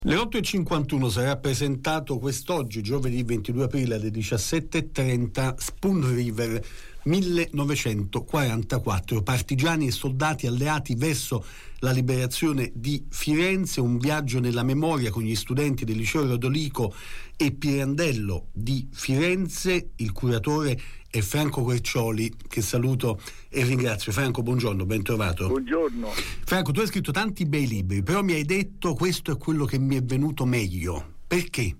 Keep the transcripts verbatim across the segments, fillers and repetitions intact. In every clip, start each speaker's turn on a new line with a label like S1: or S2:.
S1: Le otto e cinquantuno sarà presentato quest'oggi, giovedì ventidue aprile alle diciassette e trenta, Spoon River millenovecentoquarantaquattro, partigiani e soldati alleati verso la liberazione di Firenze, un viaggio nella memoria con gli studenti del liceo Rodolico e Pirandello di Firenze. Il curatore è Franco Quercioli, che saluto e ringrazio. Franco, buongiorno, ben trovato.
S2: Buongiorno.
S1: Franco, tu hai scritto tanti bei libri, però mi hai detto questo è quello che mi è venuto meglio. Perché?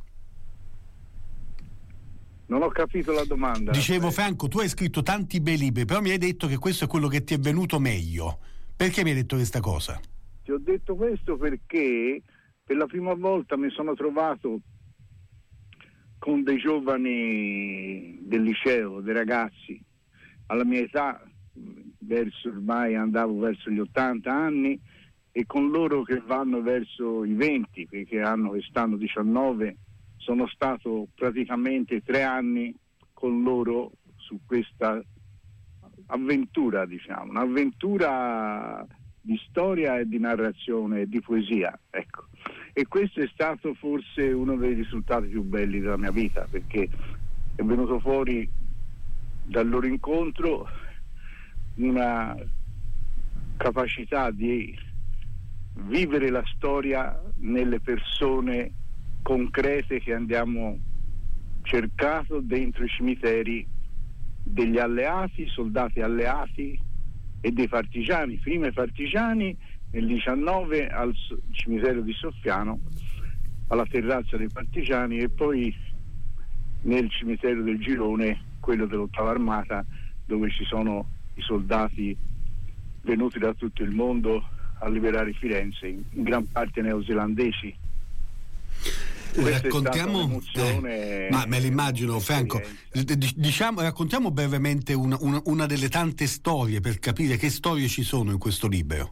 S2: Non ho capito la domanda.
S1: Dicevo, Franco, tu hai scritto tanti bei libri, però mi hai detto che questo è quello che ti è venuto meglio. Perché mi hai detto questa cosa?
S2: Ti ho detto questo perché per la prima volta mi sono trovato con dei giovani del liceo, dei ragazzi alla mia età, verso ormai andavo verso gli ottanta anni, e con loro che vanno verso i venti, perché hanno quest'anno diciannove. Sono stato praticamente tre anni con loro su questa avventura, diciamo, un'avventura di storia e di narrazione e di poesia, ecco. E questo è stato forse uno dei risultati più belli della mia vita, perché è venuto fuori dal loro incontro una capacità di vivere la storia nelle persone concrete che andiamo cercato dentro i cimiteri degli alleati, soldati alleati e dei partigiani, prima i partigiani nel diciannove al cimitero di Soffiano, alla terrazza dei partigiani, e poi nel cimitero del Girone, quello dell'ottava armata, dove ci sono i soldati venuti da tutto il mondo a liberare Firenze, in gran parte neozelandesi.
S1: Raccontiamo, eh, ma me l'immagino, Franco. Diciamo, raccontiamo brevemente una, una, una delle tante storie per capire che storie ci sono in questo libro.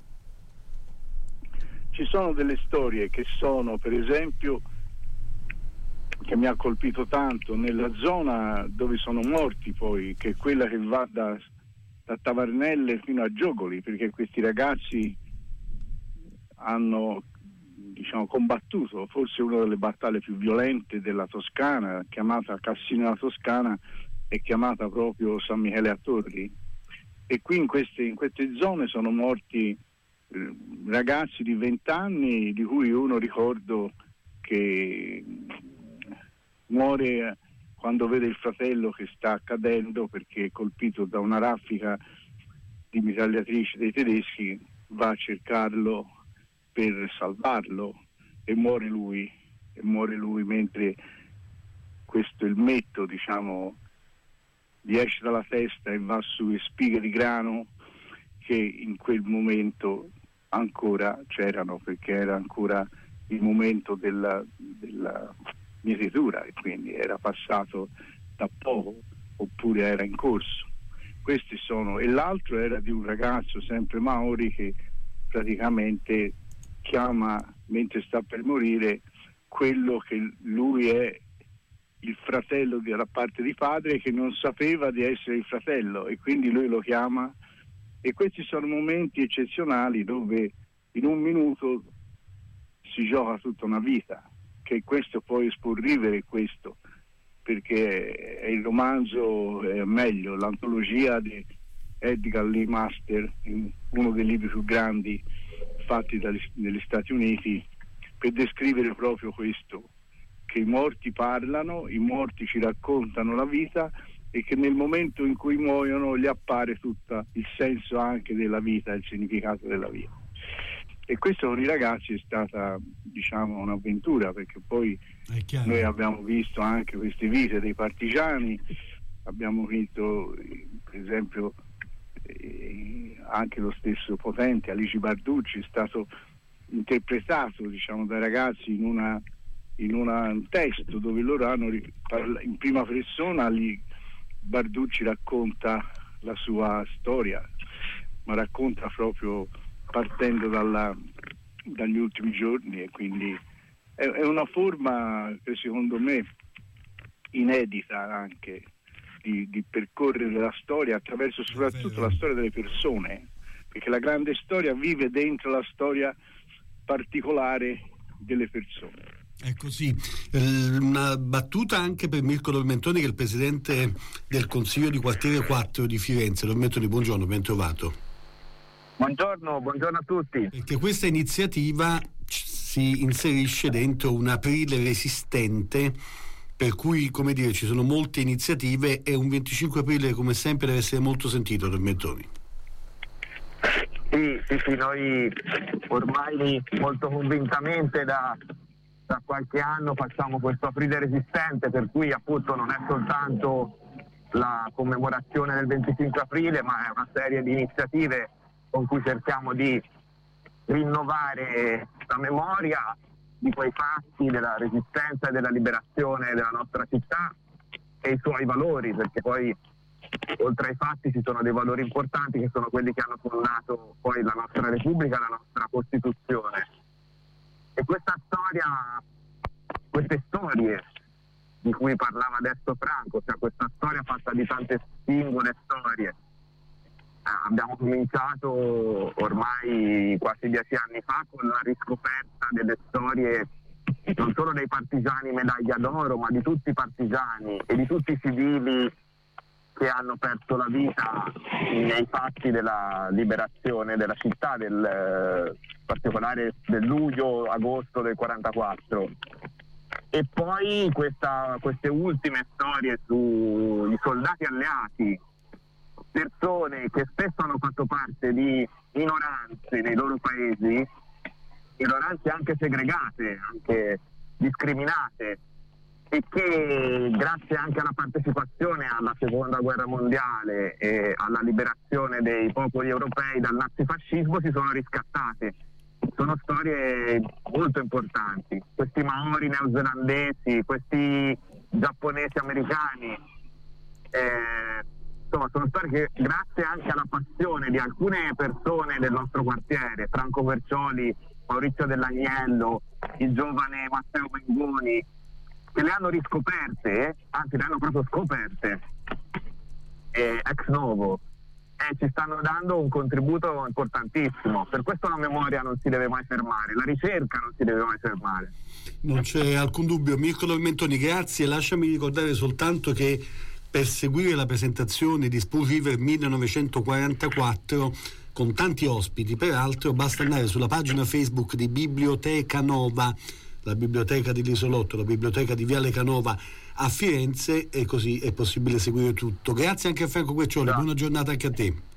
S2: Ci sono delle storie che sono, per esempio, che mi ha colpito tanto, nella zona dove sono morti poi, che è quella che va da, da Tavarnelle fino a Giogoli, perché questi ragazzi hanno, diciamo, combattuto forse una delle battaglie più violente della Toscana, chiamata Cassino la Toscana, è chiamata proprio San Michele a Torri, e qui in queste, in queste zone sono morti eh, ragazzi di venti anni, di cui uno ricordo che muore quando vede il fratello che sta cadendo perché è colpito da una raffica di mitragliatrici dei tedeschi, va a cercarlo per salvarlo e muore lui, e muore lui mentre questo elmetto, diciamo, gli esce dalla testa e va sulle spighe di grano che in quel momento ancora c'erano, perché era ancora il momento della, della mietitura e quindi era passato da poco oppure era in corso. Questi sono, e l'altro era di un ragazzo sempre Mauri che praticamente chiama mentre sta per morire quello che lui è il fratello della parte di padre, che non sapeva di essere il fratello, e quindi lui lo chiama. E questi sono momenti eccezionali dove in un minuto si gioca tutta una vita, che questo poi Spoon River è questo, perché è il romanzo, è meglio, l'antologia di Edgar Lee Master, uno dei libri più grandi fatti dagli, negli Stati Uniti, per descrivere proprio questo, che i morti parlano, i morti ci raccontano la vita, e che nel momento in cui muoiono gli appare tutto il senso anche della vita, il significato della vita. E questo con i ragazzi è stata, diciamo, un'avventura, perché poi noi abbiamo visto anche queste vite dei partigiani, abbiamo visto per esempio eh, anche lo stesso Potente, Alici Barducci, è stato interpretato, diciamo, dai ragazzi in una in una, un testo dove loro hanno in prima persona. Lì Barducci racconta la sua storia, ma racconta proprio partendo dalla, dagli ultimi giorni, e quindi è, è una forma che secondo me inedita anche di, di percorrere la storia attraverso soprattutto la storia delle persone, perché la grande storia vive dentro la storia particolare delle persone.
S1: È così. Una battuta anche per Mirko Dormentoni, che è il presidente del Consiglio di Quartiere quattro di Firenze. Dormentoni, buongiorno, ben trovato.
S3: Buongiorno, buongiorno a tutti.
S1: Perché questa iniziativa si inserisce dentro un aprile resistente, per cui, come dire, ci sono molte iniziative e un venticinque aprile, come sempre, deve essere molto sentito, Dormentoni.
S3: Sì, sì, sì, noi ormai molto convintamente da, da qualche anno facciamo questo aprile resistente, per cui appunto non è soltanto la commemorazione del venticinque aprile, ma è una serie di iniziative con cui cerchiamo di rinnovare la memoria di quei fatti della resistenza e della liberazione della nostra città e i suoi valori, perché poi oltre ai fatti ci sono dei valori importanti che sono quelli che hanno fondato poi la nostra Repubblica, la nostra Costituzione. E questa storia, queste storie di cui parlava adesso Franco, cioè questa storia fatta di tante singole storie, abbiamo cominciato ormai quasi dieci anni fa con la riscoperta delle storie non solo dei partigiani medaglia d'oro, ma di tutti i partigiani e di tutti i civili che hanno perso la vita nei fatti della liberazione della città, del in particolare del luglio-agosto del quarantaquattro. E poi questa, queste ultime storie sui soldati alleati, persone che spesso hanno fatto parte di minoranze nei loro paesi, minoranze anche segregate, anche discriminate, e che grazie anche alla partecipazione alla seconda guerra mondiale e alla liberazione dei popoli europei dal nazifascismo si sono riscattate. Sono storie molto importanti. Questi maori neozelandesi, questi giapponesi americani, eh, insomma sono storie che grazie anche alla passione di alcune persone del nostro quartiere, Franco Vercioli, Maurizio Dell'Agnello, il giovane Matteo Mengoni, che le hanno riscoperte, anzi le hanno proprio scoperte eh, ex novo, e ci stanno dando un contributo importantissimo. Per questo la memoria non si deve mai fermare, la ricerca non si deve mai fermare.
S1: Non c'è alcun dubbio. Mirko Dormentoni, grazie. Lasciami ricordare soltanto che per seguire la presentazione di Spoon River millenovecentoquarantaquattro, con tanti ospiti peraltro, basta andare sulla pagina Facebook di Biblioteca Nova, la biblioteca dell'Isolotto, la biblioteca di Viale Canova a Firenze, e così è possibile seguire tutto. Grazie anche a Franco Vercioli, buona giornata anche a te.